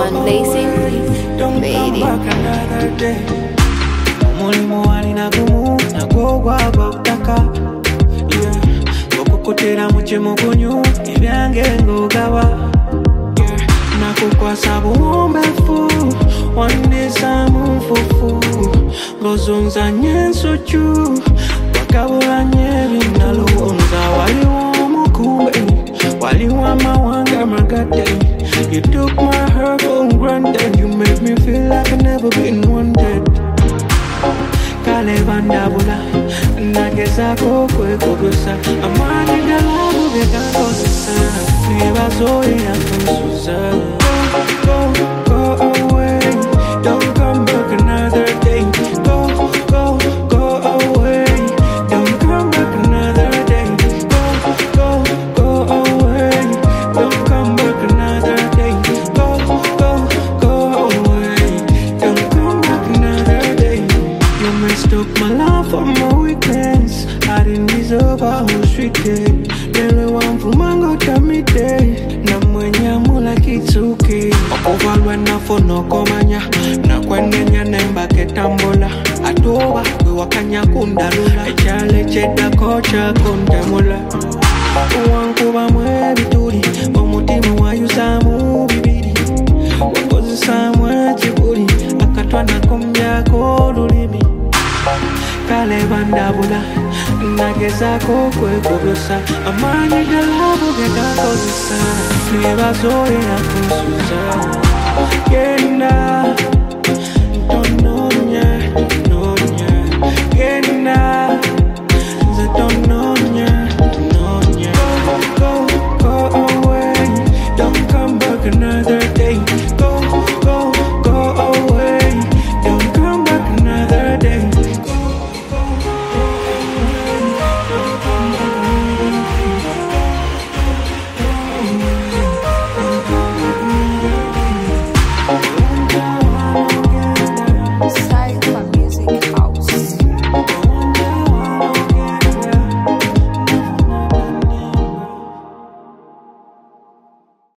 one blazing baby. Mulimo wali na gumu na gogwa bakutaka yeah okukotera muchemo gonyo ebyange ngogawa yeah nakukwasa buombefu one day samufufu ngozonza nyenso chu wakabula nyebi nalonza waliwo mukube waliwo mawanga magate. You took my heart for granted. You make me feel like I've never been wanted. Kale bandabula nageza kwe kugusa amani galabu bekakozesa niba zoya kunsuza. Go away, don't come back another day. Go away, don't come back another day. Go away, don't come back another day. Go away, don't come back another day. You messed up my life on my weekends. I didn't deserve a whole street day. Never one for mango kamite. Na mwenya mula kitsuki. Okuvalwa na fono komanya. Na kwenenya nemba ketambola. Atoba kwe wakanya kundalula. Echale cheda kocha kundamula. Uwankuba mwe bituri. Omutima wayusamu bibiri. Wakozesa mwe chiburi. Akatwa na kombya kolulimi. Kale bandabula nageza kwe kugusa amani galabu bekakozesa niba zoya kunsuza. Genda